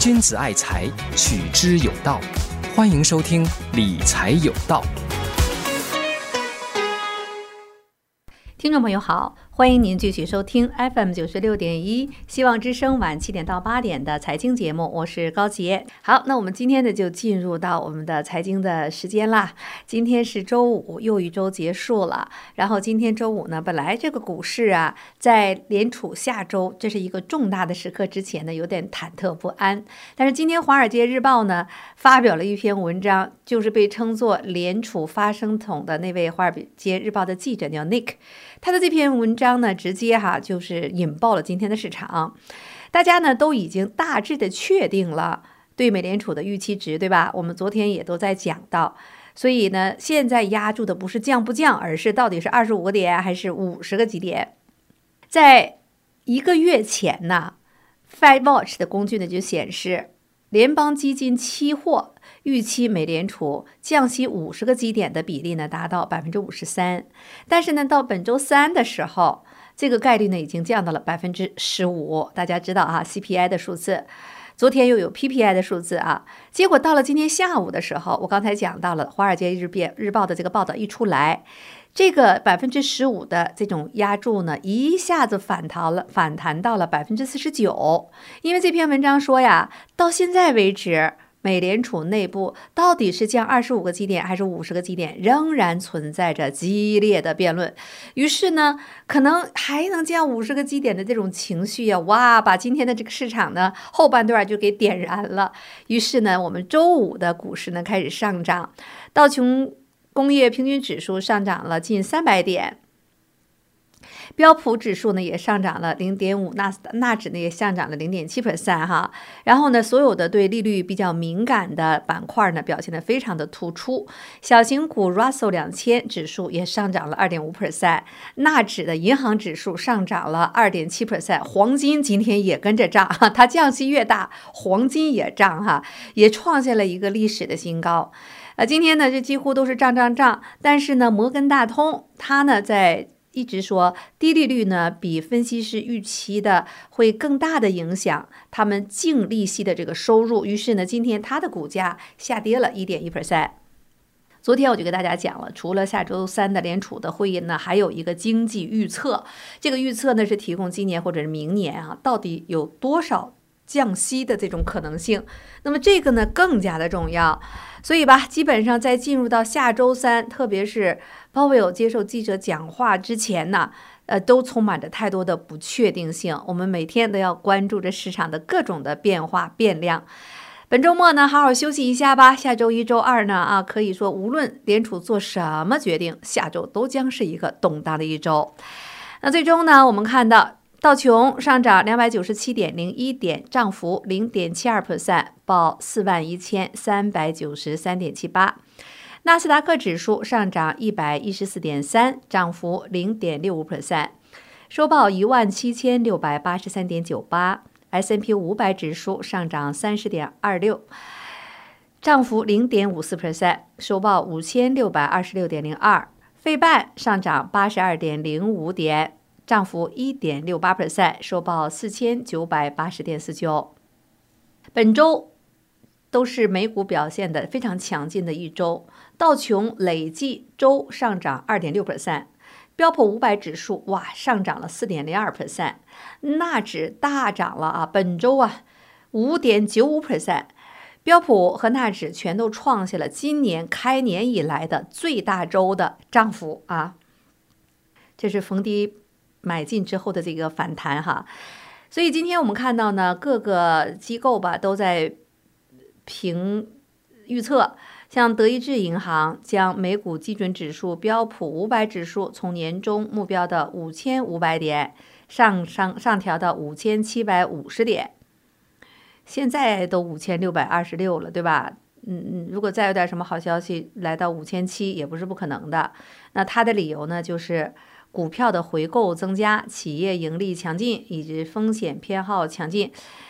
君子爱财，取之有道。欢迎收听理财有道。 听众朋友好，欢迎您继续收听 FM 96.1希望之声晚7点到8点的财经节目，我是高杰。好，那我们今天呢就进入到我们的财经的时间啦。今天是周五，又一周结束了。然后今天周五呢，本来这个股市啊，在联储下周这是一个重大的时刻之前呢，有点忐忑不安。但是今天《华尔街日报》呢发表了一篇文章，就是被称作联储发声筒的那位《华尔街日报》的记者叫 Nick。他的这篇文章呢，直接就是引爆了今天的市场，大家呢都已经大致的确定了对美联储的预期值，对吧？我们昨天也都在讲到，所以呢，现在压住的不是降不降，而是到底是25个点还是50个基点。在1个月前呢 ，FedWatch 的工具呢就显示，联邦基金期货预期美联储降息50个基点的比例呢达到53%，但是呢到本周三的时候，这个概率呢已经降到了15%。大家知道CPI 的数字，昨天又有 PPI 的数字结果到了今天下午的时候，我刚才讲到了《华尔街日报》的这个报道一出来，这个15%的这种压注呢，一下子反弹到了49%。因为这篇文章说呀，到现在为止，美联储内部到底是降25个基点还是50个基点，仍然存在着激烈的辩论。于是呢，可能还能降50个基点的这种情绪把今天的这个市场呢后半段就给点燃了。于是呢，我们周五的股市呢开始上涨，道琼工业平均指数上涨了近300点。标普指数呢也上涨了 0.5%， 纳指呢也上涨了 0.7% 然后呢，所有的对利率比较敏感的板块呢表现得非常的突出。小型股 Russell 2000指数也上涨了 2.5%， 纳指的银行指数上涨了 2.7%， 黄金今天也跟着涨它降息越大，黄金也涨也创下了一个历史的新高。今天呢，这几乎都是涨，但是呢，摩根大通它呢在一直说低利率呢比分析师预期的会更大的影响他们净利息的这个收入，于是呢，今天它的股价下跌了 1.1%。昨天我就给大家讲了，除了下周三的联储的会议呢，还有一个经济预测，这个预测呢是提供今年或者是明年到底有多少降息的这种可能性，那么这个呢更加的重要。所以基本上在进入到下周三，特别是鲍威尔接受记者讲话之前呢，都充满着太多的不确定性。我们每天都要关注着市场的各种的变化变量。本周末呢，好好休息一下吧。下周一、周二呢，可以说无论联储做什么决定，下周都将是一个动荡的一周。那最终呢，我们看到道琼上涨297.01点，涨幅 0.72%， 报41393.78。纳斯达克指数上涨114.3，涨幅 0.65%， 收报17683.98。S&P 500指数上涨30.26，涨幅 0.54%， 收报5626.02。费半上涨82.05点，涨幅 1.68%， 收报4980.49。本周都是美股表现的非常强劲的一周，道琼累计周上涨 2.6%， 标普500指数上涨了 4.02%， 纳指大涨了本周5.95%， 标普和纳指全都创下了今年开年以来的最大周的涨幅这是逢低买进之后的这个反弹所以今天我们看到呢，各个机构都在预测，像德意志银行将美股基准指数标普500指数从年中目标的5500点上调到5750点，现在都5626了，对吧？如果再有点什么好消息来到5700也不是不可能的。那它的理由呢，就是股票的回购增加，企业盈利强劲，以及风险偏好强劲。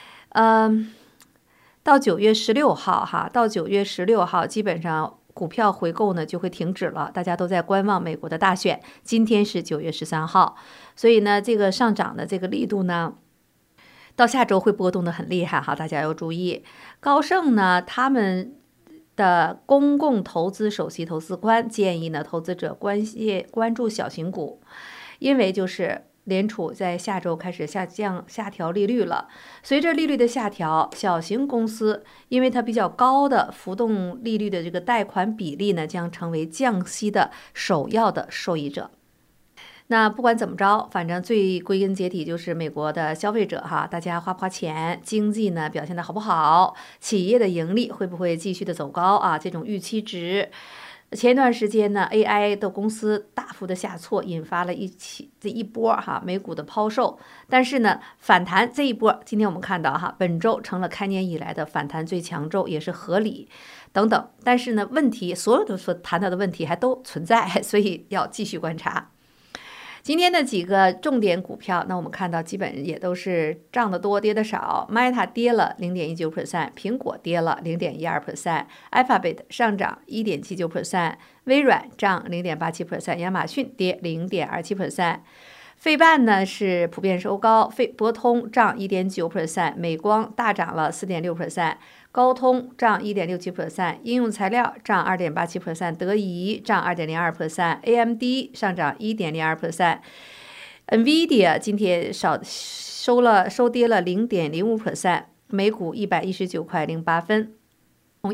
到9月16号到9月16号基本上股票回购呢就会停止了，大家都在观望美国的大选。今天是9月13号，所以呢这个上涨的这个力度呢到下周会波动的很厉害哈，大家要注意。高盛呢，他们的公共投资首席投资官建议呢，投资者关注小型股，因为就是联储在下周开始下调利率了。随着利率的下调，小型公司因为它比较高的浮动利率的这个贷款比例呢，将成为降息的首要的受益者。那不管怎么着，反正最归根结底就是美国的消费者哈，大家花不花钱，经济呢表现的好不好，企业的盈利会不会继续的走高啊？这种预期值。前段时间呢 ，AI 的公司大幅的下挫，引发了这一波哈美股的抛售。但是呢，反弹这一波，今天我们看到哈，本周成了开年以来的反弹最强周，也是合理等等。但是呢，问题所有的所谈到的问题还都存在，所以要继续观察。今天的几个重点股票，那我们看到基本也都是涨得多，跌得少。Meta 跌了 0.19%， 苹果跌了 0.12%， Alphabet 上涨 1.79%， 微软涨 0.87%， 亚马逊跌 0.27%。费半呢是普遍收高，博通涨 1.9%， 美光大涨了 4.6%， 高通涨 1.67%， 应用材料涨 2.87%， 德仪涨 2.02%， AMD 上涨 1.02%， NVIDIA 今天收跌了 0.05%， 每股119.08块。从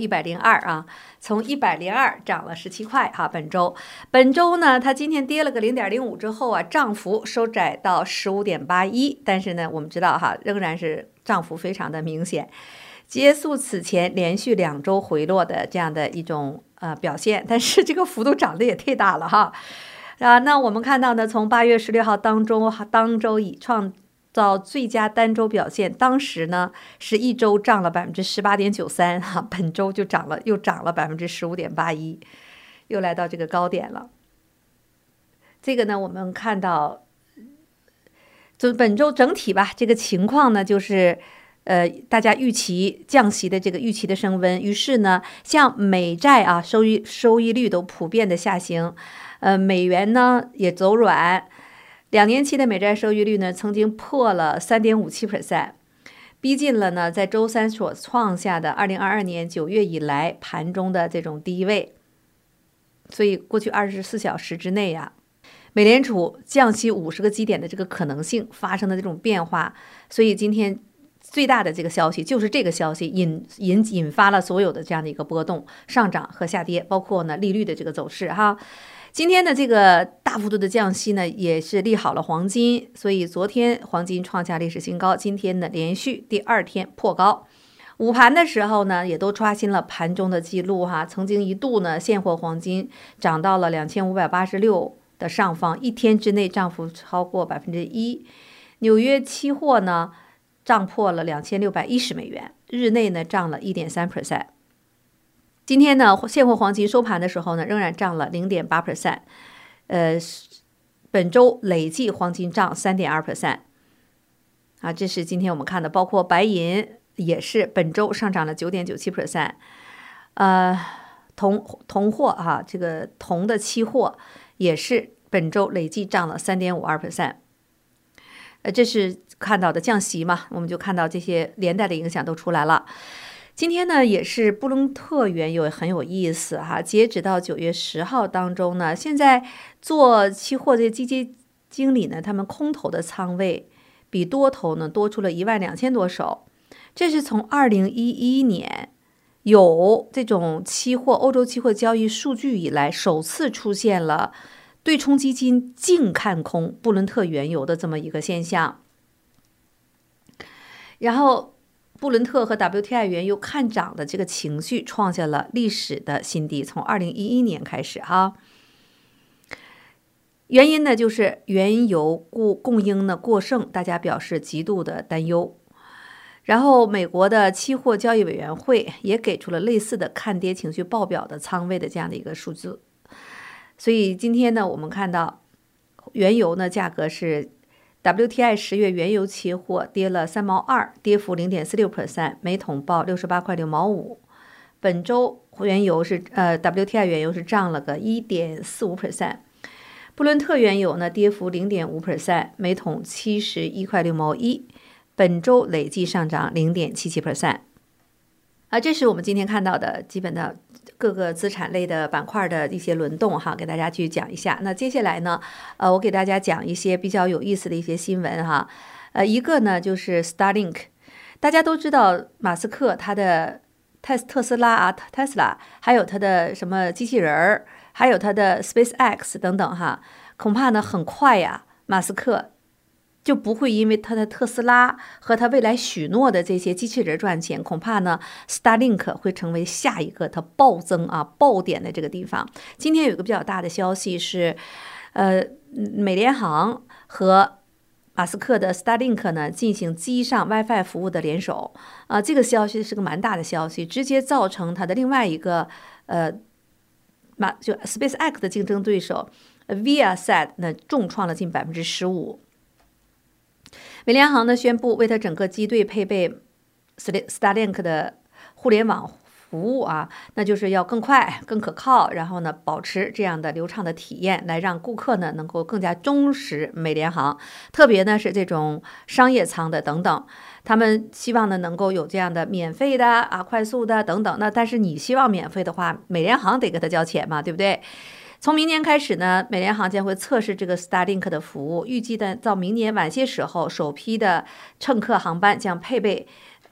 102涨了17块哈。本周呢，它今天跌了个 0.05 之后啊，涨幅收窄到 15.81， 但是呢，我们知道哈，仍然是涨幅非常的明显，结束此前连续2周回落的这样的一种表现，但是这个幅度涨得也太大了哈。那我们看到呢，从8月16号当周以创造最佳单周表现，当时呢是一周涨了 18.93%哈，本周又涨了 15.81%， 又来到这个高点了。这个呢，我们看到就本周整体吧，这个情况呢就是大家预期降息的这个预期的升温，于是呢，像美债啊收益率都普遍的下行，美元呢也走软。2年期的美债收益率呢，曾经破了 3.57%， 逼近了呢在周三所创下的2022年9月以来盘中的这种低位。所以过去24小时之内呀，美联储降息50个基点的这个可能性发生的这种变化，所以今天最大的这个消息就是这个消息引发了所有的这样的一个波动、上涨和下跌，包括呢利率的这个走势哈。今天的这个大幅度的降息呢，也是利好了黄金，所以昨天黄金创下历史新高，今天呢连续第2天破高。午盘的时候呢，也都刷新了盘中的记录哈，曾经一度呢现货黄金涨到了2586的上方，一天之内涨幅超过 1%。纽约期货呢涨破了2610美元，日内呢涨了 1.3%。今天呢，现货黄金收盘的时候呢，仍然涨了 0.8%。本周累计黄金涨 3.2%。啊，这是今天我们看的，包括白银也是本周上涨了 9.97%。铜货哈，这个铜的期货也是本周累计涨了 3.52%。这是看到的降息嘛，我们就看到这些连带的影响都出来了。今天呢，也是布伦特原油很有意思哈。截止到9月10号当中呢，现在做期货这些基金经理呢，他们空头的仓位比多头呢多出了12000多手。这是从2011年有这种欧洲期货交易数据以来，首次出现了对冲基金净看空布伦特原油的这么一个现象。然后布伦特和 WTI 原油看涨的这个情绪创下了历史的新低，从2011年开始哈。原因呢，就是原油供应呢过剩，大家表示极度的担忧。然后美国的期货交易委员会也给出了类似的看跌情绪爆表的仓位的这样的一个数字。所以今天呢，我们看到原油呢价格是WTI 10月原油期货跌了3毛2，跌幅 0.46%， 每桶报68块6毛5。本周原油是WTI 原油是涨了个 1.45%， 布伦特原油呢跌幅 0.5%， 每桶71块6毛1。 本周累计上涨0.77%。这是我们今天看到的基本的各个资产类的板块的一些轮动哈，给大家去讲一下。那接下来呢，我给大家讲一些比较有意思的一些新闻哈。一个呢就是 Starlink， 大家都知道马斯克他的特斯拉啊，Tesla， 还有他的什么机器人儿，还有他的 SpaceX 等等哈，恐怕呢很快呀，马斯克就不会因为他的特斯拉和他未来许诺的这些机器人赚钱，恐怕呢 Starlink 会成为下一个它暴增爆点的这个地方。今天有一个比较大的消息是，美联航和马斯克的 Starlink 呢进行机上 WiFi 服务的联手这个消息是个蛮大的消息，直接造成它的另外一个就 SpaceX 的竞争对手 Viasat 呢重创了近15%。美联航呢宣布为它整个机队配备 Starlink 的互联网服务那就是要更快、更可靠，然后呢保持这样的流畅的体验，来让顾客呢能够更加忠实美联航。特别呢是这种商业舱的等等，他们希望呢能够有这样的免费的快速的等等。那但是你希望免费的话，美联航得给他交钱嘛，对不对？从明年开始呢，美联航将会测试这个 Starlink 的服务，预计的到明年晚些时候，首批的乘客航班将配备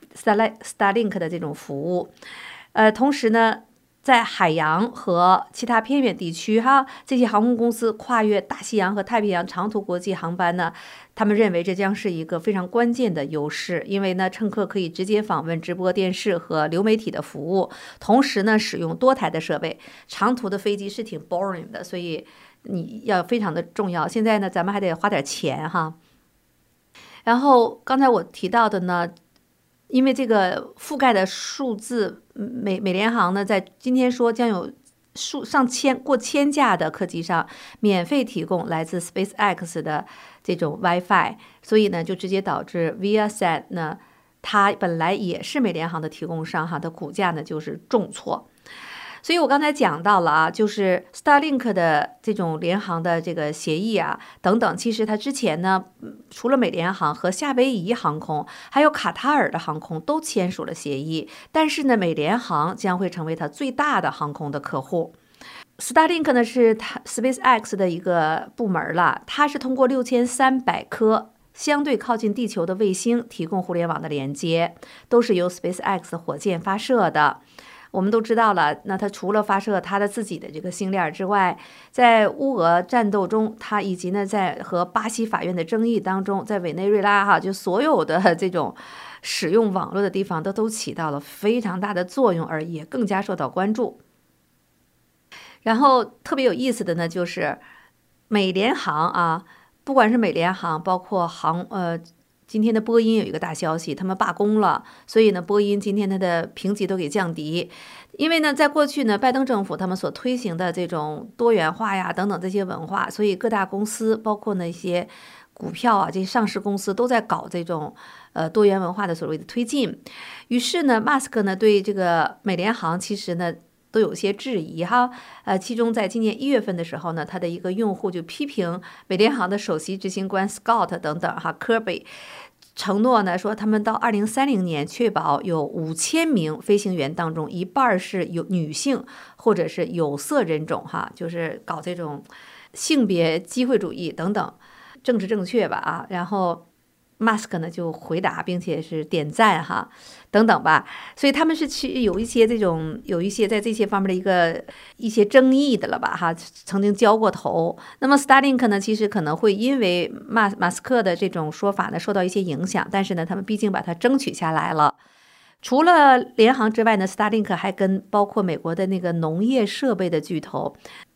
Starlink 的这种服务。同时呢，在海洋和其他偏远地区这些航空公司跨越大西洋和太平洋长途国际航班呢，他们认为这将是一个非常关键的优势，因为呢，乘客可以直接访问直播电视和流媒体的服务，同时呢，使用多台的设备。长途的飞机是挺 boring 的，所以你要非常的重要。现在呢，咱们还得花点钱然后刚才我提到的呢，因为这个覆盖的数字，美联航呢在今天说将有过千架的客机上免费提供来自 SpaceX 的这种 WiFi， 所以呢就直接导致 Viasat 呢，它本来也是美联航的提供商它的股价呢就是重挫。所以我刚才讲到了就是 Starlink 的这种联航的这个协议等等，其实它之前呢，除了美联航和夏威夷航空，还有卡塔尔的航空都签署了协议，但是呢，美联航将会成为它最大的航空的客户。Starlink 呢是它 SpaceX 的一个部门了，它是通过6300颗相对靠近地球的卫星提供互联网的连接，都是由 SpaceX 火箭发射的。我们都知道了，那它除了发射它的自己的这个星链之外，在乌俄战斗中，它以及呢在和巴西法院的争议当中，在委内瑞拉就所有的这种使用网络的地方都起到了非常大的作用，而也更加受到关注。然后特别有意思的呢，就是美联航不管是美联航，包括今天的波音有一个大消息，他们罢工了，所以呢，波音今天它的评级都给降低。因为呢，在过去呢，拜登政府他们所推行的这种多元化等等这些文化，所以各大公司，包括那些股票这些上市公司都在搞这种多元文化的所谓的推进。于是呢，马斯克呢对这个美联航其实呢都有些质疑其中在今年1月份的时候呢，他的一个用户就批评美联航的首席执行官 Scott 等等科比承诺呢说他们到2030年确保有5000名飞行员当中一半是有女性或者是有色人种就是搞这种性别机会主义等等，政治正确吧然后马斯克呢就回答并且是点赞等等吧，所以他们是有一些在这些方面的一些争议的了吧曾经交过头。那么 Starlink 呢其实可能会因为马斯克的这种说法呢受到一些影响，但是呢他们毕竟把它争取下来了。除了联航之外呢， Starlink 还跟包括美国的那个农业设备的巨头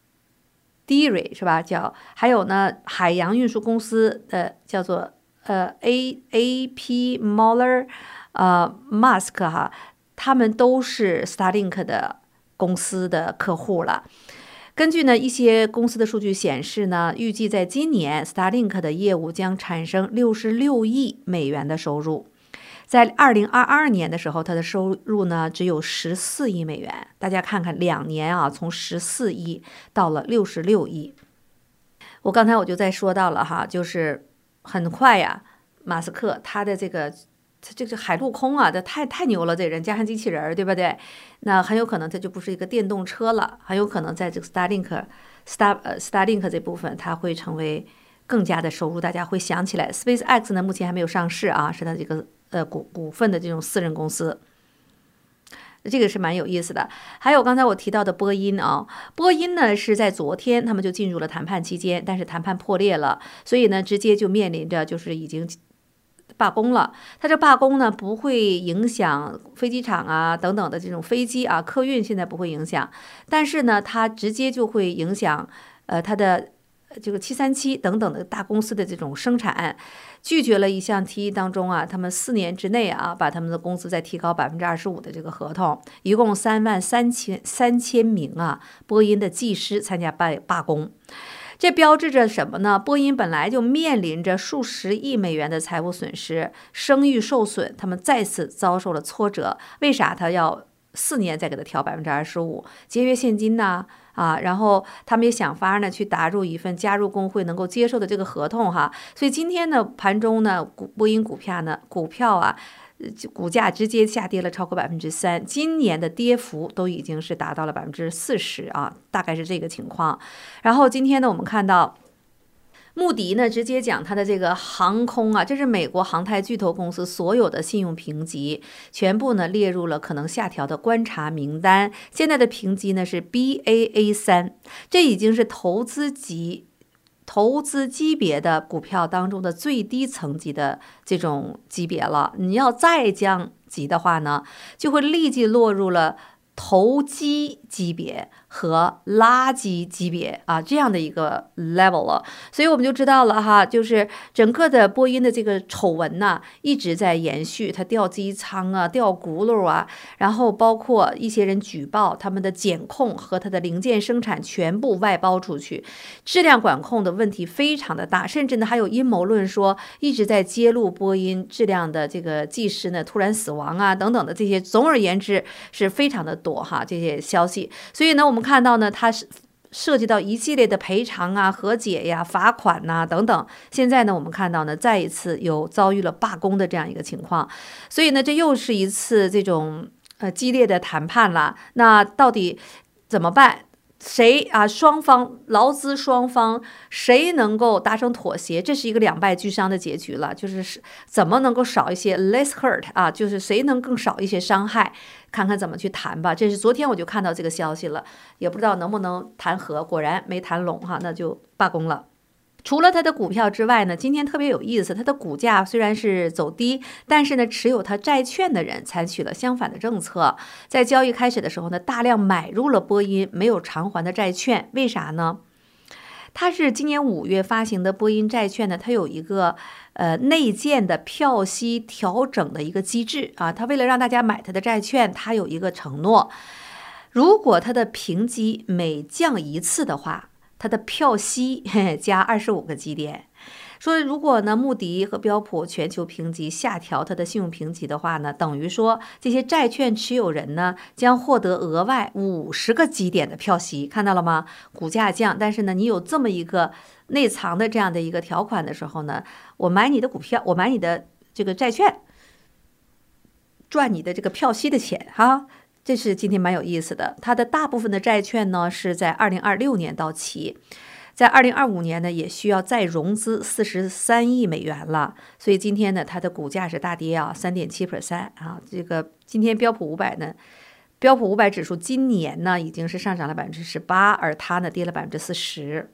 Dairy 是吧还有呢海洋运输公司叫做AP Moller Musk 他们都是 Starlink 的公司的客户了。根据呢一些公司的数据显示呢，预计在今年 Starlink 的业务将产生66亿美元的收入。在2022年的时候，它的收入呢只有14亿美元。大家看看2年从14亿到了66亿。我刚才就在说到了就是很快马斯克他的这个海陆空啊，这太牛了，这人加上机器人，对不对？那很有可能这就不是一个电动车了，很有可能在这个 Starlink 这部分，它会成为更加的收入，大家会想起来。SpaceX 呢，目前还没有上市啊，是它这个股份的这种私人公司。这个是蛮有意思的。还有刚才我提到的波音啊，波音呢是在昨天他们就进入了谈判期间，但是谈判破裂了，所以呢直接就面临着就是已经罢工了。它这罢工呢不会影响飞机场啊等等的这种飞机啊，客运现在不会影响，但是呢它直接就会影响它的这个737等等的大公司的这种生产。拒绝了一项提议当中啊，他们4年之内啊，把他们的工资再提高25%的这个合同，一共33000名啊，波音的技师参加罢工。这标志着什么呢？波音本来就面临着数十亿美元的财务损失，声誉受损，他们再次遭受了挫折。为啥他要4年再给他调25%？节约现金呢？然后他们也想法呢去打入一份加入工会能够接受的这个合同哈，所以今天呢盘中呢波音股票啊，股价直接下跌了超过3%，今年的跌幅都已经是达到了40%啊，大概是这个情况。然后今天呢我们看到穆迪呢直接讲它的这个航空啊，这是美国航太巨头公司所有的信用评级全部呢列入了可能下调的观察名单，现在的评级呢是 Baa3， 这已经是投资级别的股票当中的最低层级的这种级别了。你要再降级的话呢，就会立即落入了投机级别和垃圾级别啊，这样的一个 level 了。所以我们就知道了哈，就是整个的波音的这个丑闻呢一直在延续，它掉机舱啊，掉轱辘啊，然后包括一些人举报他们的检控和它的零件生产全部外包出去，质量管控的问题非常的大，甚至呢还有阴谋论说一直在揭露波音质量的这个技师呢突然死亡啊等等的这些，总而言之是非常的多哈这些消息。所以呢我们看到呢它是涉及到一系列的赔偿啊、和解呀、罚款呐等等。现在呢我们看到呢再一次有遭遇了罢工的这样一个情况，所以呢这又是一次这种激烈的谈判了。那到底怎么办？谁啊？劳资双方谁能够达成妥协？这是一个两败俱伤的结局了。就是怎么能够少一些 less hurt 啊？就是谁能更少一些伤害？看看怎么去谈吧。这是昨天我就看到这个消息了，也不知道能不能谈和。果然没谈拢哈，那就罢工了。除了它的股票之外呢，今天特别有意思，它的股价虽然是走低，但是呢，持有它债券的人采取了相反的政策。在交易开始的时候呢，大量买入了波音没有偿还的债券。为啥呢？它是今年5月发行的波音债券呢，它有一个内建的票息调整的一个机制啊。它为了让大家买它的债券，它有一个承诺，如果它的评级每降1次的话，它的票息加25个基点。说如果呢穆迪和标普全球评级下调它的信用评级的话呢，等于说这些债券持有人呢将获得额外50个基点的票息。看到了吗？股价降，但是呢你有这么一个内藏的这样的一个条款的时候呢，我买你的股票，我买你的这个债券，赚你的这个票息的钱哈。这是今天蛮有意思的。它的大部分的债券呢是在2026年到期，在2025年呢也需要再融资43亿美元了。所以今天呢它的股价是大跌啊，3.7% 啊。这个今天标普500指数今年呢已经是上涨了18%，而它呢跌了40%。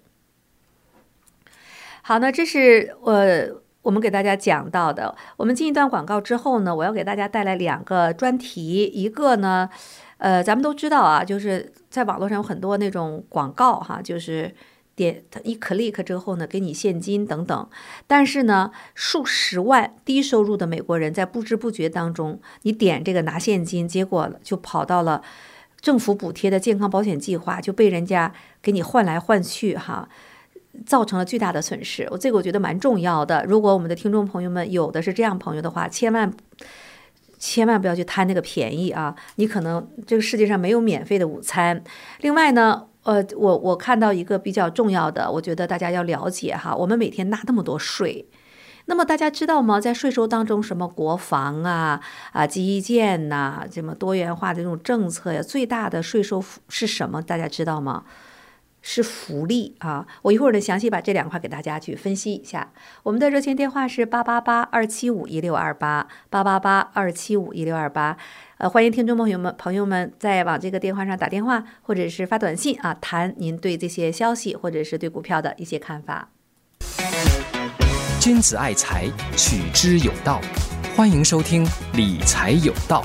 好，那这是我们给大家讲到的。我们进一段广告之后呢，我要给大家带来2个专题。一个呢，咱们都知道啊，就是在网络上有很多那种广告哈，就是点一 click 之后呢，给你现金等等。但是呢，数十万低收入的美国人在不知不觉当中，你点这个拿现金，结果就跑到了政府补贴的健康保险计划，就被人家给你换来换去哈。造成了巨大的损失，我觉得蛮重要的。如果我们的听众朋友们有的是这样朋友的话，千万不要去贪那个便宜啊！你可能这个世界上没有免费的午餐。另外呢，我看到一个比较重要的，我觉得大家要了解哈，我们每天纳那么多税， 那么大家知道吗？在税收当中，什么国防基建呐，什么多元化的这种政策呀，最大的税收是什么？大家知道吗？是福利啊！我一会儿呢详细把这两块给大家去分析一下。我们的热线电话是888-275-1628，888-275-1628。欢迎听众朋友们再往这个电话上打电话，或者是发短信啊，谈您对这些消息或者是对股票的一些看法。 君子爱财，取之有道。欢迎收听理财有道。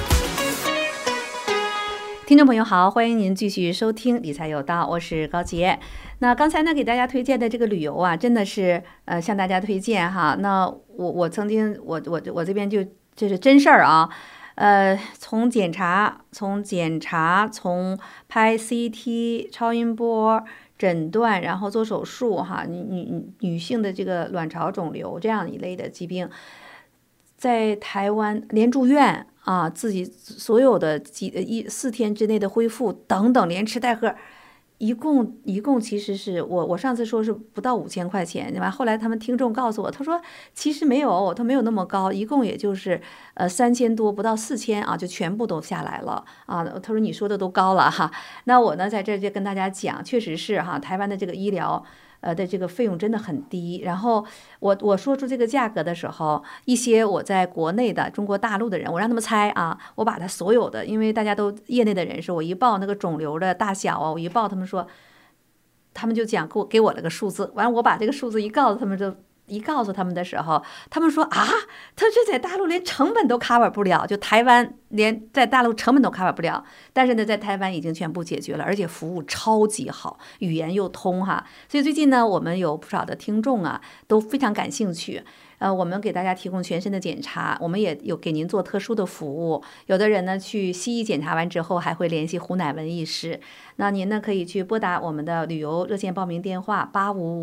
听众朋友好，欢迎您继续收听理财有道，我是高洁。那刚才呢给大家推荐的这个旅游啊，真的是向大家推荐哈。那我曾经我这边这是真事儿啊。从检查，从拍 CT 超音波诊断，然后做手术哈，女性的这个卵巢肿瘤这样一类的疾病，在台湾连住院啊，自己所有的4天之内的恢复等等，连吃带喝，一共其实是我上次说是不到5000块钱，对吧？后来他们听众告诉我，他说其实没有，他没有那么高，一共也就是3000多，不到4000啊，就全部都下来了啊。他说你说的都高了哈。那我呢在这就跟大家讲，确实是哈，台湾的这个医疗的这个费用真的很低。然后我说出这个价格的时候，一些我在国内的中国大陆的人，我让他们猜啊，我把他所有的，因为大家都业内的人士，我一报那个肿瘤的大小啊，我一报，他们就讲给我了个数字，完了我把这个数字一告诉他们的时候，他们说啊，他这在大陆连成本都 cover 不了，就台湾连在大陆成本都 cover 不了，但是呢，在台湾已经全部解决了，而且服务超级好，语言又通哈，所以最近呢，我们有不少的听众啊，都非常感兴趣。我们给大家提供全身的检查，我们也有给您做特殊的服务。有的人呢去西医检查完之后，还会联系胡乃文医师。那您呢可以去拨打我们的旅游热线报名电话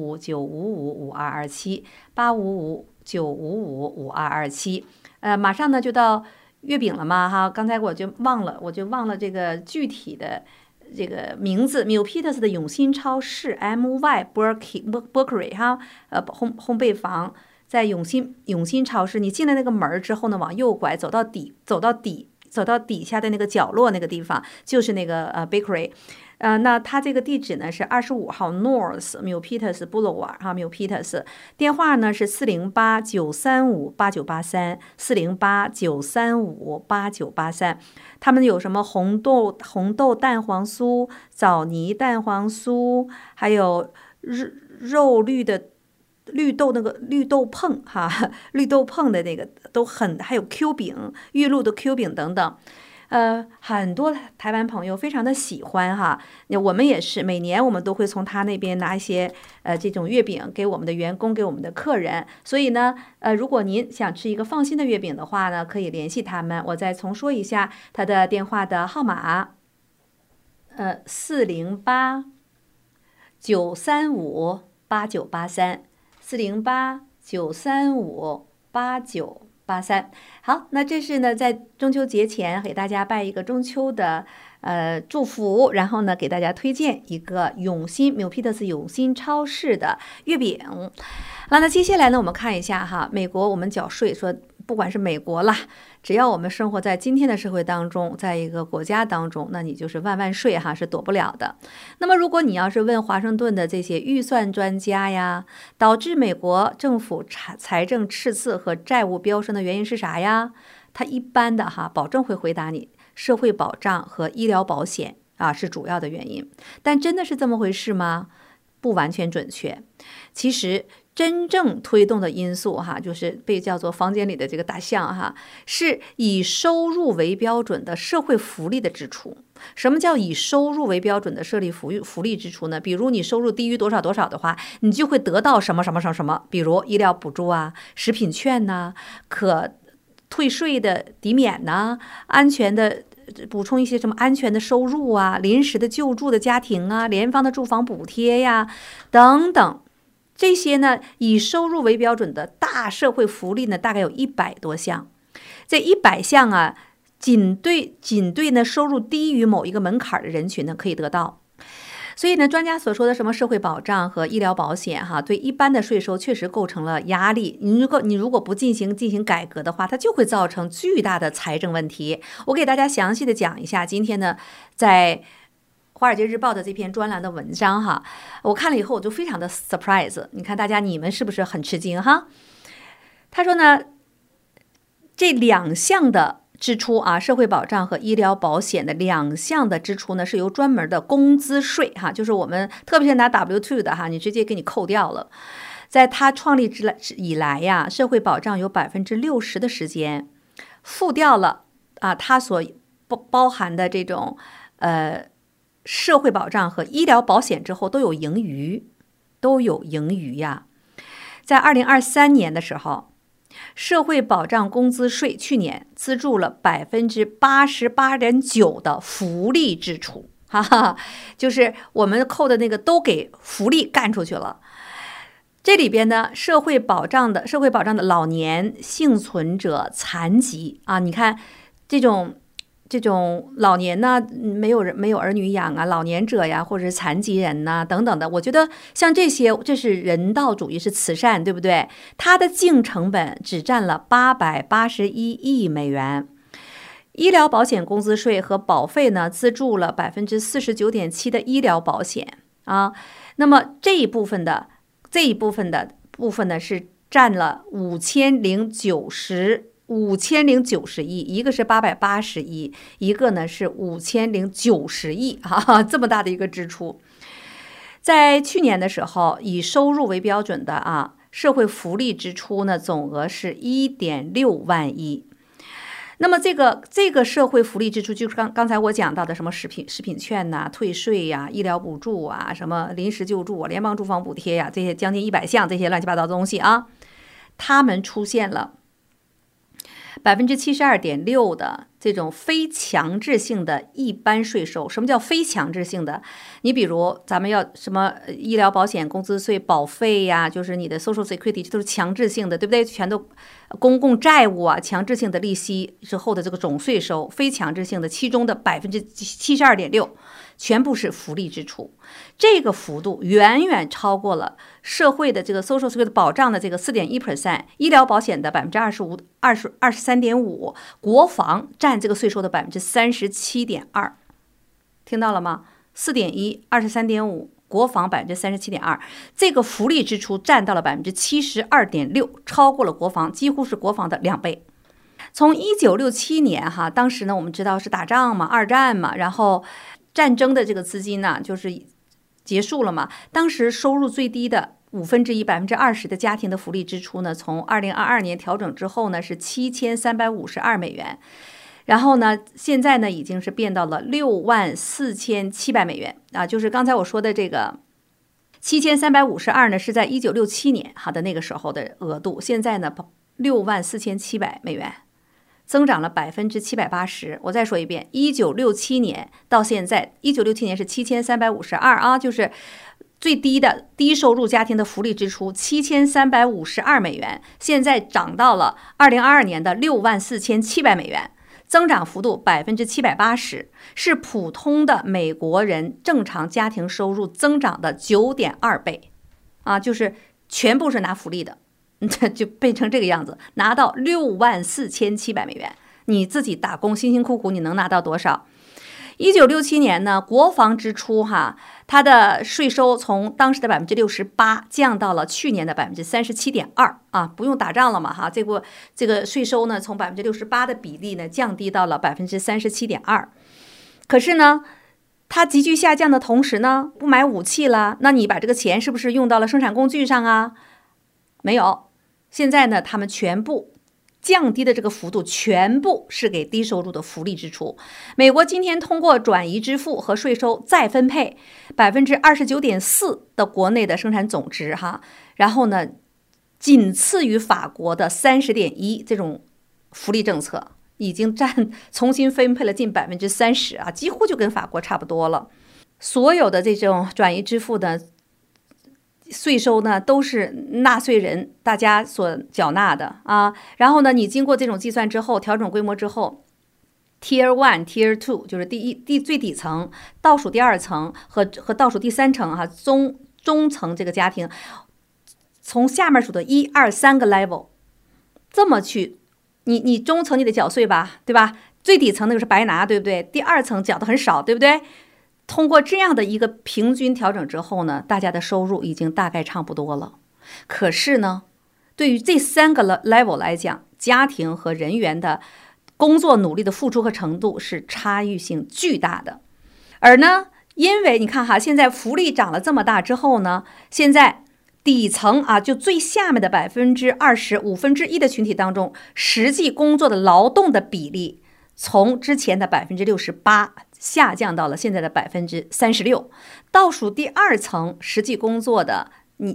855-955-5227，855-955-5227。马上呢就到月饼了嘛哈，刚才我就忘了这个具体的这个名字 ，Milpitas 的永新超市 MY Bakery 哈，烘焙坊。在永新超市，你进了那个门之后呢，往右拐，走到底下的那个角落那个地方，就是那个bakery。那它这个地址呢是25号 North Milpitas Boulevard 哈 Milpitas， 电话呢是408-935-8983 408-935-8983。他们有什么红豆蛋黄酥、枣泥蛋黄酥，还有肉绿豆碰哈，绿豆碰的那个都还有 Q 饼，玉露的 Q 饼等等，很多台湾朋友非常的喜欢哈。我们也是每年我们都会从他那边拿一些这种月饼给我们的员工，给我们的客人。所以呢，如果您想吃一个放心的月饼的话呢，可以联系他们。我再重说一下他的电话的号码，408-935-8983。408-935-8983。好，那这是呢在中秋节前给大家拜一个中秋的祝福，然后呢给大家推荐一个Milpitas永新超市的月饼。那接下来呢我们看一下哈，美国我们缴税，说不管是美国啦，只要我们生活在今天的社会当中，在一个国家当中，那你就是万税哈，是躲不了的。那么如果你要是问华盛顿的这些预算专家呀，导致美国政府财政赤字和债务飙升的原因是啥呀？他一般的哈保证会回答你，社会保障和医疗保险啊是主要的原因。但真的是这么回事吗？不完全准确。其实真正推动的因素哈，就是被叫做房间里的这个大象哈，是以收入为标准的社会福利的支出。什么叫以收入为标准的社会福利支出呢？比如你收入低于多少多少的话，你就会得到什么什么什么什么，比如医疗补助啊、食品券呐、可退税的抵免呐、安全的补充一些什么安全的收入啊、临时的救助的家庭啊、联邦的住房补贴呀等等。这些呢，以收入为标准的大社会福利呢，大概有100多项。这100项啊，仅对呢收入低于某一个门槛的人群呢可以得到。 所以呢，专家所说的什么社会保障和医疗保险哈，对一般的税收确实构成了压力。你如果不进行改革的话，它就会造成巨大的财政问题。我给大家详细的讲一下，今天呢，在华尔街日报的这篇专栏的文章哈，我看了以后我就非常的 surprise。你看你们是不是很吃惊哈？他说呢，这2项的支出啊，社会保障和医疗保险的2项的支出呢，是由专门的工资税哈，就是我们特别是拿 W2 的哈，你直接给你扣掉了。在它创立以来呀，社会保障有60%的时间付掉了啊，它所包含的这种社会保障和医疗保险之后都有盈余呀。在2023年的时候，社会保障工资税去年资助了88.9%的福利支出，哈哈，就是我们扣的那个都给福利干出去了。这里边呢，社会保障的老年、幸存者、残疾啊，你看这种老年呢，没有儿女养啊，老年者呀，或者是残疾人呐，等等的，我觉得像这些，这是人道主义，是慈善，对不对？它的净成本只占了881亿美元。医疗保险工资税和保费呢，资助了49.7%的医疗保险啊。那么这一部分呢，是占了5090亿，一个是880亿，一个呢是5090亿，这么大的一个支出。在去年的时候，以收入为标准的社会福利支出呢，总额是1.6万亿。那么这个社会福利支出，就是刚才我讲到的什么食品券呐、退税呀、医疗补助啊、什么临时救助、联邦住房补贴呀，这些将近100项这些乱七八糟的东西啊，它们出现了72.6%的这种非强制性的一般税收。什么叫非强制性的？你比如咱们要什么医疗保险、工资税、保费呀，就是你的 Social Security， 这都是强制性的，对不对？全都公共债务啊，强制性的利息之后的这个总税收，非强制性的其中的72.6%全部是福利支出。这个幅度远远超过了社会的这个 Social Security 保障的这个 4.1%， 医疗保险的23.5%， 国防占这个税收的37.2%。听到了吗？4.1%、23.5%，国防37.2%，这个福利支出占到了72.6%，超过了国防，几乎是国防的2倍。从1967年当时呢，我们知道是打仗嘛，二战嘛，然后战争的这个资金呢，就是结束了嘛。当时收入最低的1/5%、20%的家庭的福利支出呢，从2022年调整之后呢，是7352美元。然后呢，现在呢已经是变到了64700美元啊，就是刚才我说的这个7352呢，是在1967年的那个时候的额度，现在呢64700美元，增长了780%。我再说一遍，1967年到现在，1967年是7352啊，就是最低的低收入家庭的福利支出7352美元，现在涨到了2022年的64700美元。增长幅度780%，是普通的美国人正常家庭收入增长的9.2倍啊，就是全部是拿福利的，就变成这个样子，拿到64700美元。你自己打工辛辛苦苦，你能拿到多少？1967年呢，国防支出它的税收从当时的68%降到了去年的37.2%啊，不用打仗了嘛这个税收呢从68%的比例呢降低到了37.2%。可是呢，它急剧下降的同时呢，不买武器了，那你把这个钱是不是用到了生产工具上啊？没有，现在呢，他们全部降低的这个幅度全部是给低收入的福利支出。美国今天通过转移支付和税收再分配29.4%的国内的生产总值然后呢，仅次于法国的30.1%这种福利政策，已经重新分配了近30%啊，几乎就跟法国差不多了。所有的这种转移支付的税收呢，都是纳税人大家所缴纳的啊。然后呢，你经过这种计算之后，调整规模之后， Tier 1、Tier 2，就是最底层、倒数第二层和倒数第三层哈，中层这个家庭，从下面数的1、2、3个 level， 这么去，你中层你得缴税吧，对吧？最底层那个是白拿，对不对？第二层缴的很少，对不对？通过这样的一个平均调整之后呢，大家的收入已经大概差不多了。可是呢，对于这3个 level 来讲，家庭和人员的工作努力的付出和程度是差异性巨大的。而呢，因为你看哈，现在福利涨了这么大之后呢，现在底层啊，就最下面的20%、1/5的群体当中，实际工作的劳动的比例从之前的68%下降到了现在的36%。倒数第二层实际工作的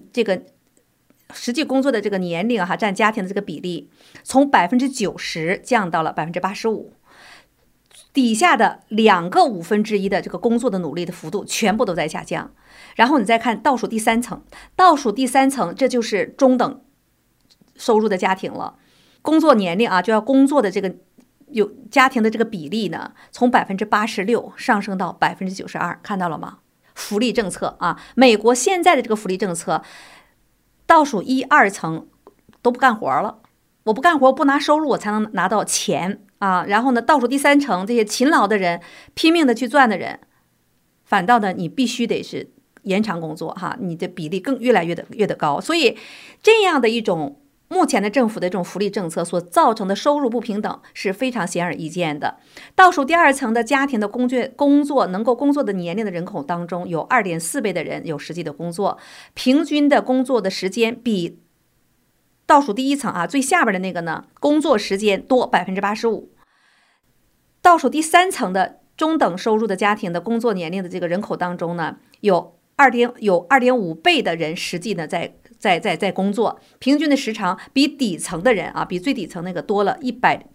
这个年龄哈，占家庭的这个比例从90%降到了85%。底下的2个1/5的这个工作的努力的幅度全部都在下降。然后你再看倒数第三层，这就是中等收入的家庭了。工作年龄啊，就要工作的这个有家庭的这个比例呢，从86%上升到92%，看到了吗？福利政策啊，美国现在的这个福利政策，倒数1、2层都不干活了，我不干活，不拿收入，我才能拿到钱啊。然后呢，倒数第三层这些勤劳的人，拼命的去赚的人，反倒呢，你必须得是延长工作哈，你的比例更越来越的高。所以这样的一种目前的政府的这种福利政策所造成的收入不平等是非常显而易见的。倒数第二层的家庭的能够工作的年龄的人口当中，有2.4倍的人有实际的工作，平均的工作的时间比倒数第一层啊最下边的那个呢工作时间多85%。倒数第三层的中等收入的家庭的工作年龄的这个人口当中呢，有2.5倍的人实际呢在工作，平均的时长比底层的人啊，比最底层那个多了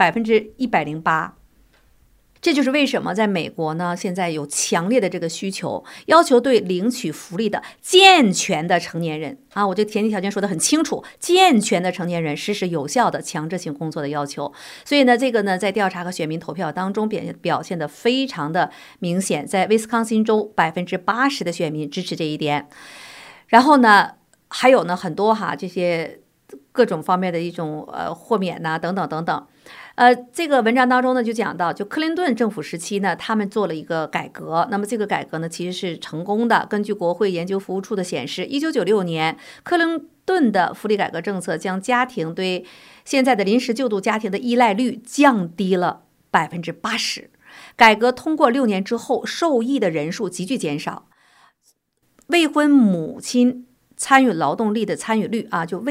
108%。这就是为什么在美国呢，现在有强烈的这个需求，要求对领取福利的健全的成年人啊，我这前提条件说得很清楚，健全的成年人实施有效的强制性工作的要求。所以呢，这个呢在调查和选民投票当中表现得非常的明显，在威斯康星州80%的选民支持这一点。然后呢，还有呢很多这些各种方面的一种豁免呐等等等等。这个文章当中呢就讲到，就克林顿政府时期呢，他们做了一个改革。那么这个改革呢其实是成功的。根据国会研究服务处的显示，1996年克林顿的福利改革政策将家庭对现在的临时就读家庭的依赖率降低了80%。改革通过6年之后，受益的人数急剧减少，未婚母亲参与劳动力的参与率啊，就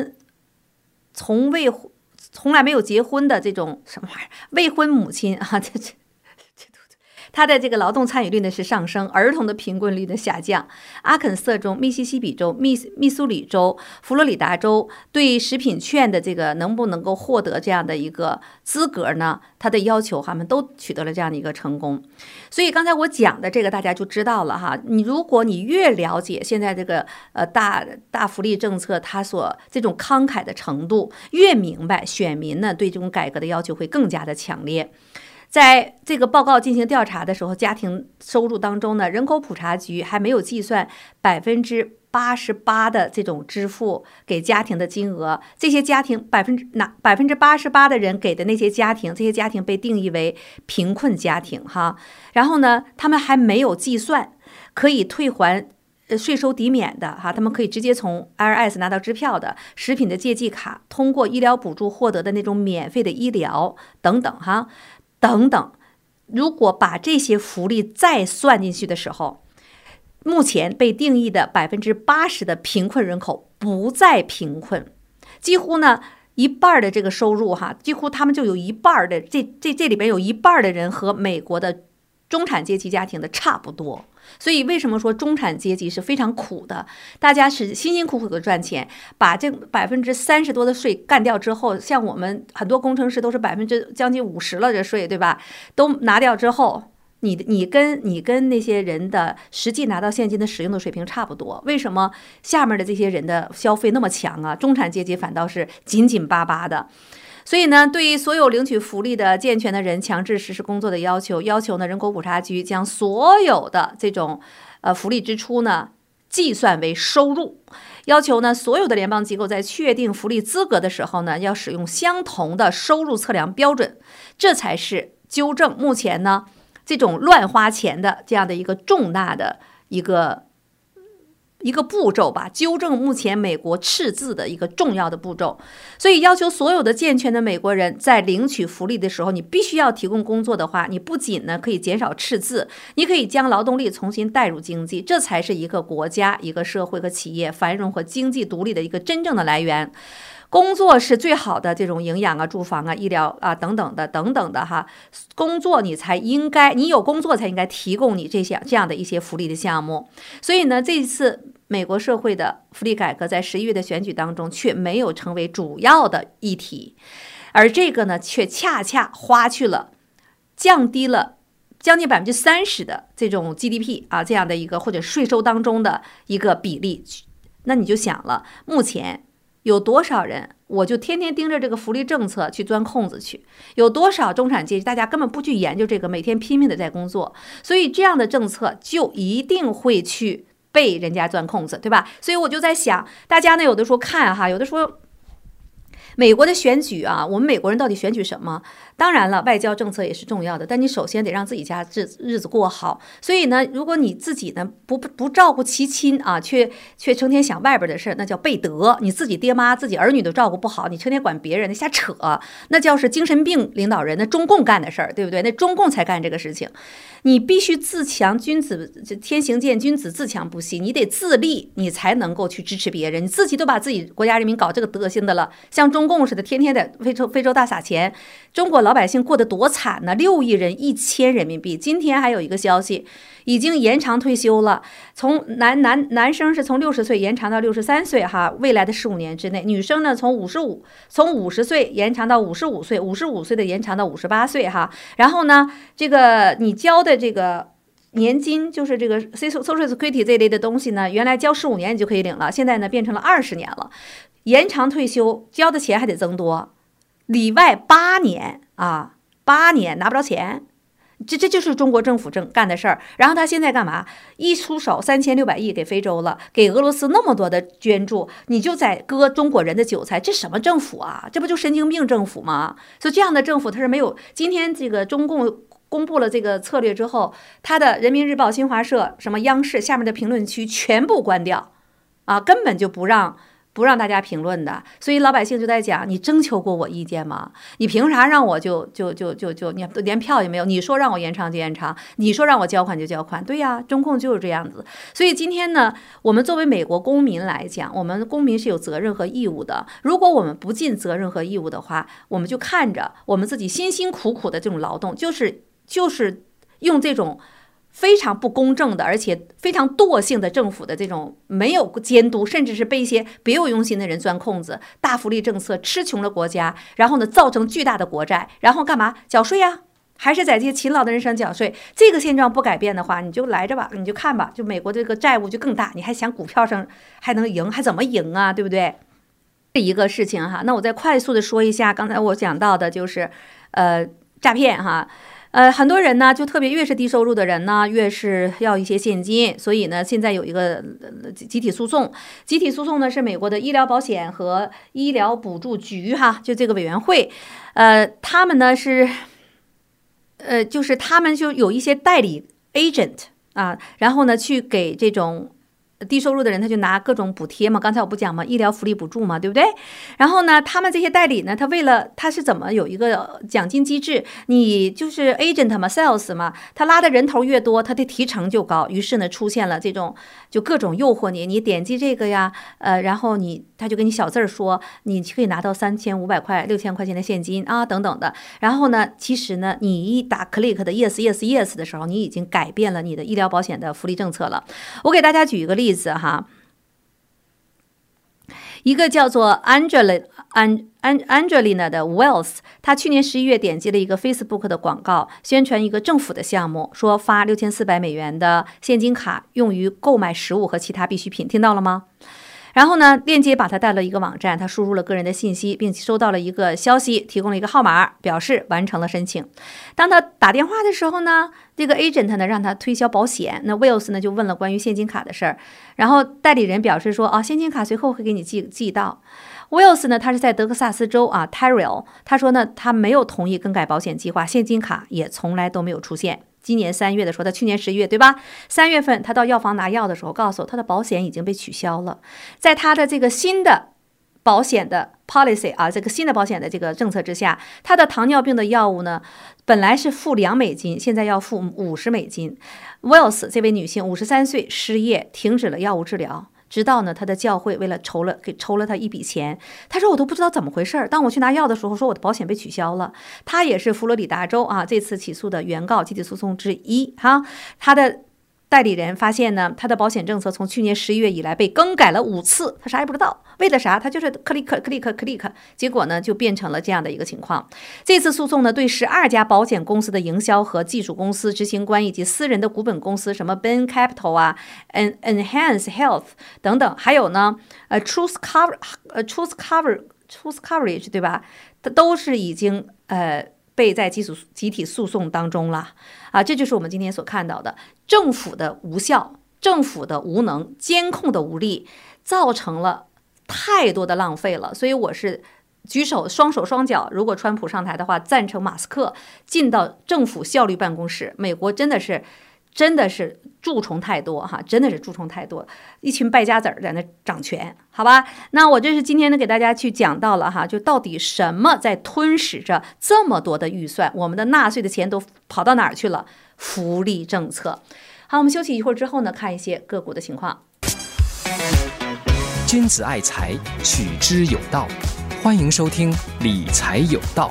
从来没有结婚的这种什么玩意儿，未婚母亲啊，他的这个劳动参与率呢是上升，儿童的贫困率的下降。阿肯色州、密西西比州、密苏里州、佛罗里达州对食品券的这个能不能够获得这样的一个资格呢？他的要求他们都取得了这样的一个成功。所以刚才我讲的这个大家就知道了哈。如果你越了解现在这个大福利政策它所这种慷慨的程度，越明白选民呢对这种改革的要求会更加的强烈。在这个报告进行调查的时候，家庭收入当中呢，人口普查局还没有计算88%的这种支付给家庭的金额。这些家庭88%的人给的那些家庭，这些家庭被定义为贫困家庭哈。然后呢，他们还没有计算可以退还税收抵免的哈，他们可以直接从 IRS 拿到支票的，食品的借记卡，通过医疗补助获得的那种免费的医疗等等哈。等等，如果把这些福利再算进去的时候，目前被定义的80%的贫困人口不再贫困，几乎呢一半的这个收入几乎他们就有一半的这里边有一半的人和美国的中产阶级家庭的差不多。所以为什么说中产阶级是非常苦的？大家是辛辛苦苦的赚钱，把这30%多的税干掉之后，像我们很多工程师都是将近50%了，这税对吧？都拿掉之后，你跟那些人的实际拿到现金的使用的水平差不多。为什么下面的这些人的消费那么强啊？中产阶级反倒是紧紧巴巴的。 所以呢，对于所有领取福利的健全的人强制实施工作的要求呢，人口普查局将所有的这种福利支出呢计算为收入，要求呢所有的联邦机构在确定福利资格的时候呢，要使用相同的收入测量标准，这才是纠正目前呢这种乱花钱的这样的一个重大的一个步骤吧，纠正目前美国赤字的一个重要的步骤。所以要求所有的健全的美国人在领取福利的时候，你必须要提供工作的话，你不仅呢可以减少赤字，你可以将劳动力重新带入经济，这才是一个国家、一个社会和企业繁荣和经济独立的一个真正的来源。工作是最好的这种营养啊、住房啊、医疗啊等等的哈，工作你有工作才应该提供你这样的一些福利的项目。所以呢，这一次美国社会的福利改革在11月的选举当中却没有成为主要的议题，而这个呢却恰恰降低了将近30%的这种 GDP 啊这样的一个或者税收当中的一个比例。那你就想了，目前有多少人我就天天盯着这个福利政策去钻空子去，有多少中产阶级大家根本不去研究这个，每天拼命的在工作，所以这样的政策就一定会去被人家钻空子，对吧？所以我就在想，大家呢有的时候看哈，有的时候美国的选举啊，我们美国人到底选举什么？当然了，外交政策也是重要的，但你首先得让自己家日子过好。所以呢，如果你自己呢不照顾其亲啊，却成天想外边的事，那叫背德。你自己爹妈、自己儿女都照顾不好，你成天管别人，那瞎扯，那叫是精神病领导人，那中共干的事儿，对不对？那中共才干这个事情。你必须自强，君子天行健，君子自强不息。你得自立，你才能够去支持别人。你自己都把自己国家人民搞这个德行的了，像中共似的，天天在非洲大撒钱，中国老百姓过得多惨呢！6亿人1000人民币。今天还有一个消息，已经延长退休了，从男生是从60岁延长到63岁哈，未来的15年之内，女生呢从50岁延长到55岁，55岁的延长到58岁哈。然后呢，这个你交的这个年金，就是这个 Social Security 这类的东西呢，原来交15年你就可以领了，现在呢变成了20年了。延长退休交的钱还得增多，里外8年啊，8年拿不着钱。这就是中国政府干的事儿。然后他现在干嘛？一出手3600亿给非洲了，给俄罗斯那么多的捐助，你就在割中国人的韭菜，这什么政府啊？这不就神经病政府吗？所以这样的政府他是没有。今天这个中共公布了这个策略之后，他的人民日报、新华社、什么央视下面的评论区全部关掉啊，根本就不让大家评论的。所以老百姓就在讲，你征求过我意见吗？你凭啥让我就你连票也没有？你说让我延长就延长，你说让我交款就交款，对呀，中共就是这样子。所以今天呢，我们作为美国公民来讲，我们公民是有责任和义务的。如果我们不尽责任和义务的话，我们就看着我们自己辛辛苦苦的这种劳动，就是用这种非常不公正的，而且非常惰性的政府的这种没有监督，甚至是被一些别有用心的人钻空子，大福利政策吃穷了国家，然后呢造成巨大的国债，然后干嘛？缴税呀，还是在这些勤劳的人身上缴税。这个现状不改变的话，你就来着吧，你就看吧，就美国这个债务就更大，你还想股票上还能赢，还怎么赢啊？对不对？这一个事情哈，那我再快速的说一下，刚才我讲到的就是诈骗哈。很多人呢，就特别越是低收入的人呢，越是要一些现金，所以呢，现在有一个集体诉讼。集体诉讼呢是美国的医疗保险和医疗补助局哈，就这个委员会，他们呢是，就是他们就有一些代理 agent 啊，然后呢去给这种低收入的人，他就拿各种补贴嘛，刚才我不讲嘛，医疗福利补助嘛，对不对？然后呢，他们这些代理呢，他是怎么有一个奖金机制？你就是 agent 嘛 ，sales 嘛，他拉的人头越多，他的提成就高。于是呢，出现了这种就各种诱惑你点击这个呀，然后他就跟你小字说，你可以拿到3500块、6000块钱的现金啊，等等的。然后呢，其实呢，你一打 click 的 yes 的时候，你已经改变了你的医疗保险的福利政策了。我给大家举一个例子哈，一个叫做 Angelina 的 Wells， 她去年11月点击了一个 Facebook 的广告，宣传一个政府的项目，说发$6400的现金卡用于购买食物和其他必需品，听到了吗？ 然后呢，链接把他带了一个网站，他输入了个人的信息，并收到了一个消息，提供了一个号码，表示完成了申请。当他打电话的时候呢，这个 agent 呢让他推销保险，那 Wells 呢就问了关于现金卡的事儿，然后代理人表示说现金卡随后会给你寄到。Wells 呢，他是在德克萨斯州Terrell， 他说呢，他没有同意更改保险计划，现金卡也从来都没有出现。今年3月的时候，他去年11月对吧？3月份他到药房拿药的时候，告诉我他的保险已经被取消了。在他的这个新的保险的 policy 这个新的保险的这个政策之下，他的糖尿病的药物呢，本来是付$2，现在要付$50。Wells 这位女性53岁，失业，停止了药物治疗。直到呢，他的教会为了给抽了他一笔钱，他说我都不知道怎么回事。当我去拿药的时候，说我的保险被取消了。他也是佛罗里达州这次起诉的原告集体诉讼之一他的代理人发现呢，他的保险政策从去年11月以来被更改了5次，他啥也不知道，为了啥？他就是 click， 结果呢就变成了这样的一个情况。这次诉讼呢，对12家保险公司的营销和技术公司、执行官以及私人的股本公司，什么 Bain Capital Enhance Health 等等，还有呢Truth Coverage 对吧？都是已经被在集体诉讼当中了这就是我们今天所看到的政府的无效、政府的无能、监控的无力，造成了太多的浪费了。所以我是双手双脚，如果川普上台的话，赞成马斯克进到政府效率办公室。美国真的是蛀虫太多真的是蛀虫太多，一群败家子儿在那掌权，好吧？那我这是今天呢给大家去讲到了就到底什么在吞噬着这么多的预算，我们的纳税的钱都跑到哪儿去了？福利政策。好，我们休息一会儿之后呢，看一些个股的情况。 君子爱财，取之有道。欢迎收听理财有道。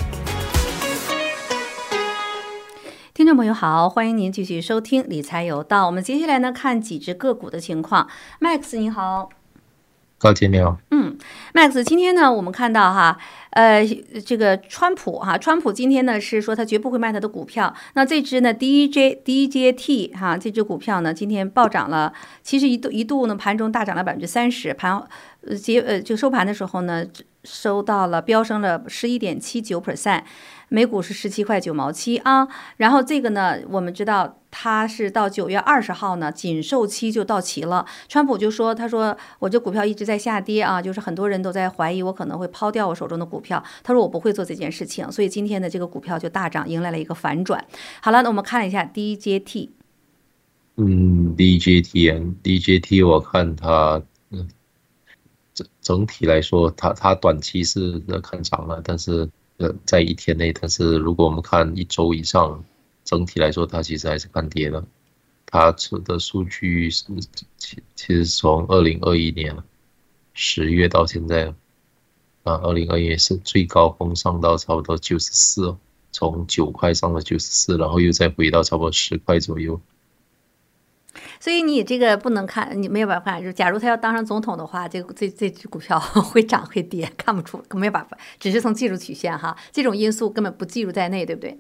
听众朋友好，欢迎您继续收听理财有道。我们接下来呢看几只个股的情况。Max 你好。 高姐你好。 Max 今天呢我们看到这个川普今天呢是说他绝不会卖他的股票。那这只呢 DJT 这只股票呢今天暴涨了，其实一度呢盘中大涨了30%，就收盘的时候呢收到了飙升了11.79%，每股是17.9块然后这个呢我们知道它是到9月20号呢禁售期就到期了。川普就说，他说我这股票一直在下跌就是很多人都在怀疑我可能会抛掉我手中的股票，他说我不会做这件事情，所以今天的这个股票就大涨，迎来了一个反转。好了，那我们看了一下 DJT。 DJT 我看它整体来说它短期是看涨了，但是在一天内，但是如果我们看1周以上，整体来说它其实还是看跌的。它的数据是其实从2021年10月到现在2021年是最高峰上到差不多94从9块上了94，然后又再回到差不多10块左右。 所以你这个不能看，你没有办法看。就假如他要当上总统的话，这只股票会涨会跌，看不出，没有办法，只是从技术曲线这种因素根本不计入在内，对不对？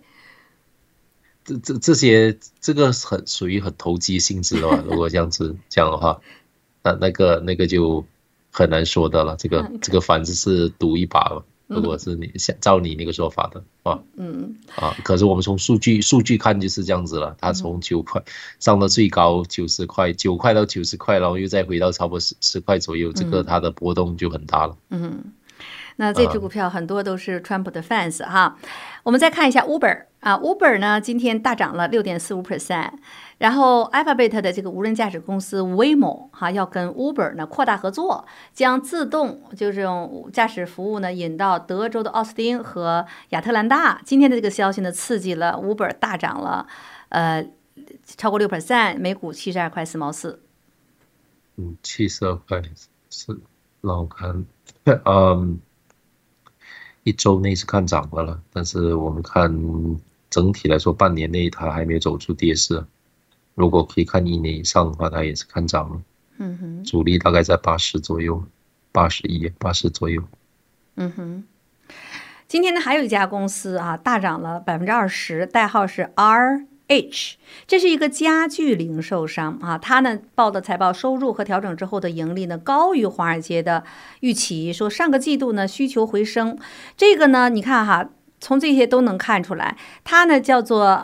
这个很属于很投机性质的如果这样讲的话，那个就很难说的了。这个反正是赌一把了。如果是你照你那个说法的话，可是我们从数据看就是这样子了。它从9块上到最高90块，9块到90块，然后又再回到差不多10块左右，这个它的波动就很大了。 那这只股票很多都是川普的 fans 我们再看一下 Uber 呢今天大涨了 6.45%， 然后 Alphabet 的这个无人驾驶公司 Waymo 要跟 Uber 呢扩大合作，将自动就这种驾驶服务呢引到德州的奥斯汀和亚特兰大。今天的这个消息呢刺激了 Uber 大涨了超过 6%， 每股72块4毛4。 72块是让我看一周内是看涨了，但是我们看整体来说半年内它还没有走出跌势。如果可以看1年以上的话，它也是看涨了。主力大概在80左右，80左右。 今天呢还有一家公司大涨了20%，代号是 REIT 这是一个家具零售商啊，它呢报的财报收入和调整之后的盈利呢高于华尔街的预期，说上个季度呢需求回升，这个呢你看哈，从这些都能看出来，它呢叫做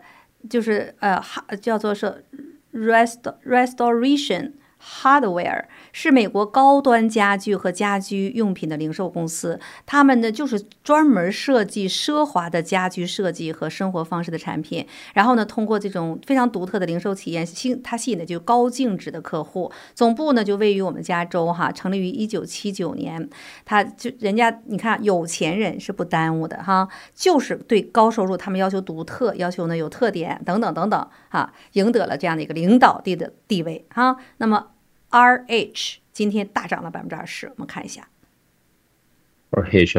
叫做是 Restoration Hardware， 是美国高端家具和家居用品的零售公司。他们呢就是专门设计奢华的家居设计和生活方式的产品，然后呢通过这种非常独特的零售体验，它吸引的就高净值的客户。总部呢就位于我们加州哈，成立于1979年。它就人家你看有钱人是不耽误的哈，就是对高收入他们要求独特，要求呢有特点等等等等哈，赢得了这样的一个领导的地位哈。那么RH 今天大涨了20%，我们看一下。 RH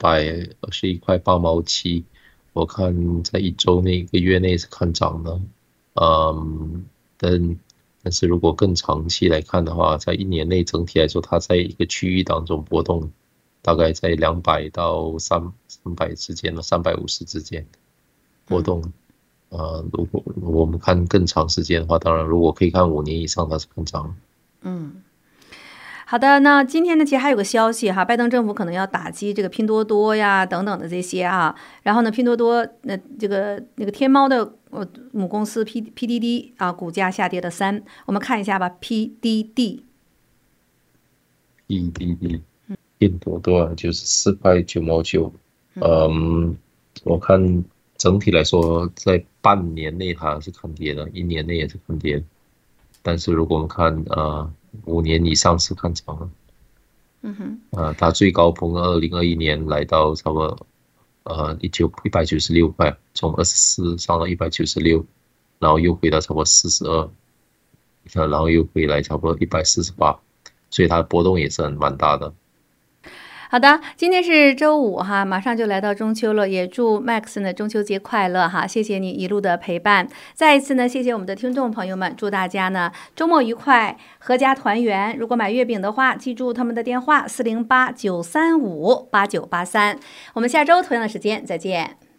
321.8毛7，我看在1周内、1个月内是看涨的，但是如果更长期来看的话，在1年内整体来说，它在一个区域当中波动，大概在200到300之间的350之间波动。如果我们看更长时间的话，当然如果可以看5年以上，它是更涨。 好的，那今天呢，其实还有个消息哈，拜登政府可能要打击这个拼多多呀等等的这些啊，然后呢，拼多多那个天猫的母公司 PDD 啊，股价下跌了3，我们看一下吧 ，PDD 拼多多就是4.9毛9，我看整体来说，在半年内它是看跌的，1年内也是看跌的。但是如果我们看5年以上是看涨了。它最高峰2021年来到差不多196块，从24上到196，然后又回到差不多42，然后又回来差不多148，所以它的波动也是蛮大的。 好的，今天是周五哈，马上就来到中秋了，也祝 Max 呢中秋节快乐哈！谢谢你一路的陪伴，再一次呢，谢谢我们的听众朋友们，祝大家呢周末愉快，阖家团圆。如果买月饼的话，记住他们的电话408-935-8983。我们下周同样的时间再见。